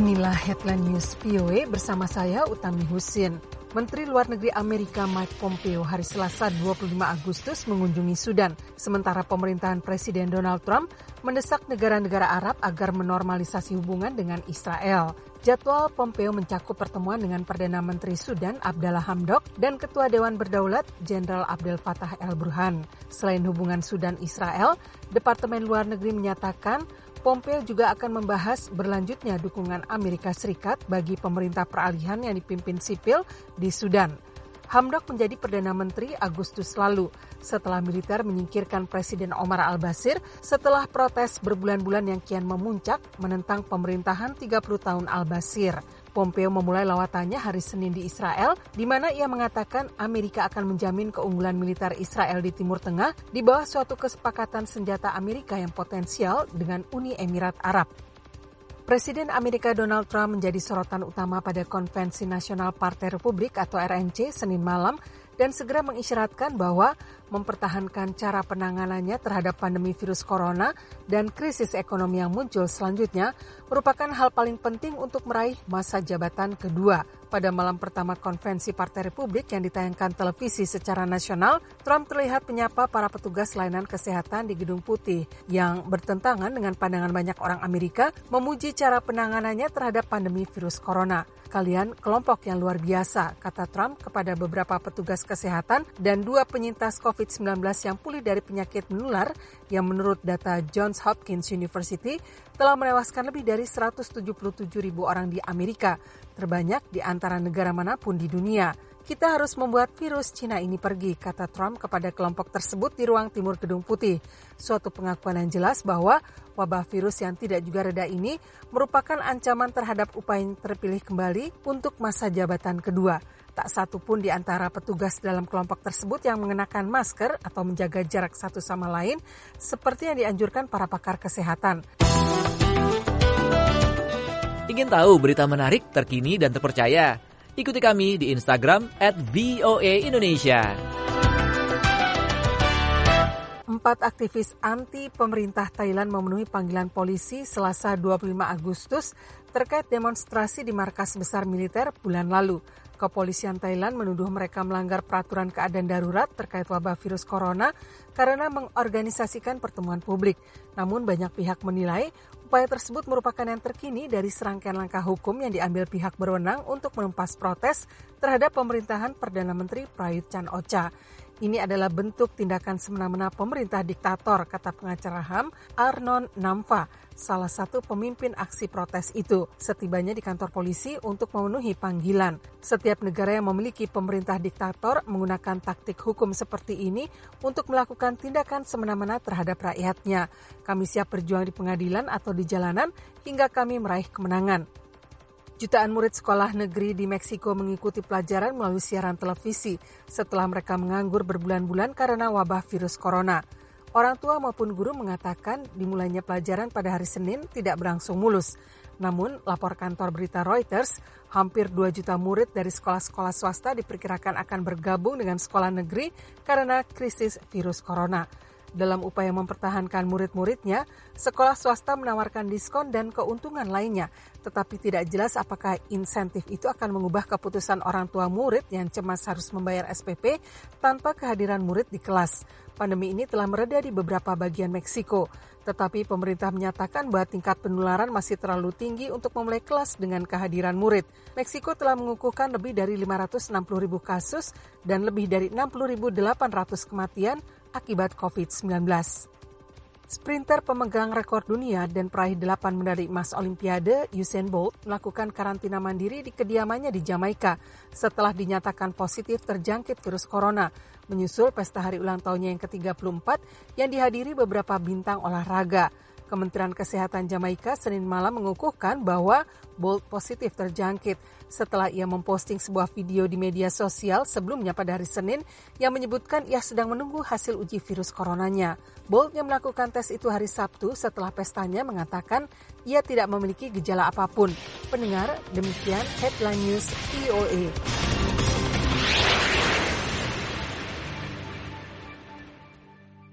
Inilah Headline News VOA bersama saya Utami Husin. Menteri Luar Negeri Amerika Mike Pompeo hari Selasa 25 Agustus mengunjungi Sudan, sementara pemerintahan Presiden Donald Trump mendesak negara-negara Arab agar menormalisasi hubungan dengan Israel. Jadwal Pompeo mencakup pertemuan dengan Perdana Menteri Sudan Abdallah Hamdok dan Ketua Dewan Berdaulat Jenderal Abdel Fattah el-Burhan. Selain hubungan Sudan-Israel, Departemen Luar Negeri menyatakan Pompeo juga akan membahas berlanjutnya dukungan Amerika Serikat bagi pemerintah peralihan yang dipimpin sipil di Sudan. Hamdok menjadi Perdana Menteri Agustus lalu setelah militer menyingkirkan Presiden Omar al-Bashir setelah protes berbulan-bulan yang kian memuncak menentang pemerintahan 30 tahun al-Bashir. Pompeo memulai lawatannya hari Senin di Israel, di mana ia mengatakan Amerika akan menjamin keunggulan militer Israel di Timur Tengah di bawah suatu kesepakatan senjata Amerika yang potensial dengan Uni Emirat Arab. Presiden Amerika Donald Trump menjadi sorotan utama pada Konvensi Nasional Partai Republik atau RNC Senin malam dan segera mengisyaratkan bahwa mempertahankan cara penanganannya terhadap pandemi virus corona dan krisis ekonomi yang muncul selanjutnya merupakan hal paling penting untuk meraih masa jabatan kedua. Pada malam pertama konvensi Partai Republik yang ditayangkan televisi secara nasional, Trump terlihat menyapa para petugas layanan kesehatan di Gedung Putih yang bertentangan dengan pandangan banyak orang Amerika memuji cara penanganannya terhadap pandemi virus corona. Kalian kelompok yang luar biasa, kata Trump kepada beberapa petugas kesehatan dan 2 penyintas COVID-19 yang pulih dari penyakit menular yang menurut data Johns Hopkins University telah menewaskan lebih dari 177.000 orang di Amerika, terbanyak di antara negara manapun di dunia. Kita harus membuat virus Cina ini pergi, kata Trump kepada kelompok tersebut di ruang timur Gedung Putih. Suatu pengakuan yang jelas bahwa wabah virus yang tidak juga reda ini merupakan ancaman terhadap upaya terpilih kembali untuk masa jabatan kedua. Tak satu pun di antara petugas dalam kelompok tersebut yang mengenakan masker atau menjaga jarak satu sama lain, seperti yang dianjurkan para pakar kesehatan. Ingin tahu berita menarik, terkini, dan terpercaya? Ikuti kami di Instagram @voaindonesia. 4 aktivis anti-pemerintah Thailand memenuhi panggilan polisi Selasa 25 Agustus terkait demonstrasi di markas besar militer bulan lalu. Kepolisian Thailand menuduh mereka melanggar peraturan keadaan darurat terkait wabah virus corona karena mengorganisasikan pertemuan publik. Namun banyak pihak menilai upaya tersebut merupakan yang terkini dari serangkaian langkah hukum yang diambil pihak berwenang untuk menumpas protes terhadap pemerintahan Perdana Menteri Prayut Chan-o-cha. Ini adalah bentuk tindakan semena-mena pemerintah diktator, kata pengacara HAM Arnon Namfa, salah satu pemimpin aksi protes itu, setibanya di kantor polisi untuk memenuhi panggilan. Setiap negara yang memiliki pemerintah diktator menggunakan taktik hukum seperti ini untuk melakukan tindakan semena-mena terhadap rakyatnya. Kami siap berjuang di pengadilan atau di jalanan hingga kami meraih kemenangan. Jutaan murid sekolah negeri di Meksiko mengikuti pelajaran melalui siaran televisi setelah mereka menganggur berbulan-bulan karena wabah virus corona. Orang tua maupun guru mengatakan dimulainya pelajaran pada hari Senin tidak berlangsung mulus. Namun, lapor kantor berita Reuters, hampir 2 juta murid dari sekolah-sekolah swasta diperkirakan akan bergabung dengan sekolah negeri karena krisis virus corona. Dalam upaya mempertahankan murid-muridnya, sekolah swasta menawarkan diskon dan keuntungan lainnya, tetapi tidak jelas apakah insentif itu akan mengubah keputusan orang tua murid yang cemas harus membayar SPP tanpa kehadiran murid di kelas. Pandemi ini telah mereda di beberapa bagian Meksiko, tetapi pemerintah menyatakan bahwa tingkat penularan masih terlalu tinggi untuk memulai kelas dengan kehadiran murid. Meksiko telah mengukuhkan lebih dari 560.000 kasus dan lebih dari 60.800 kematian akibat COVID-19. Sprinter pemegang rekor dunia dan peraih 8 medali emas Olimpiade, Usain Bolt, melakukan karantina mandiri di kediamannya di Jamaika setelah dinyatakan positif terjangkit virus corona, menyusul pesta hari ulang tahunnya yang ke-34 yang dihadiri beberapa bintang olahraga. Kementerian Kesehatan Jamaika Senin malam mengukuhkan bahwa Bolt positif terjangkit setelah ia memposting sebuah video di media sosial sebelumnya pada hari Senin yang menyebutkan ia sedang menunggu hasil uji virus coronanya. Bolt yang melakukan tes itu hari Sabtu setelah pestanya mengatakan ia tidak memiliki gejala apapun. Pendengar, demikian Headline News VOA.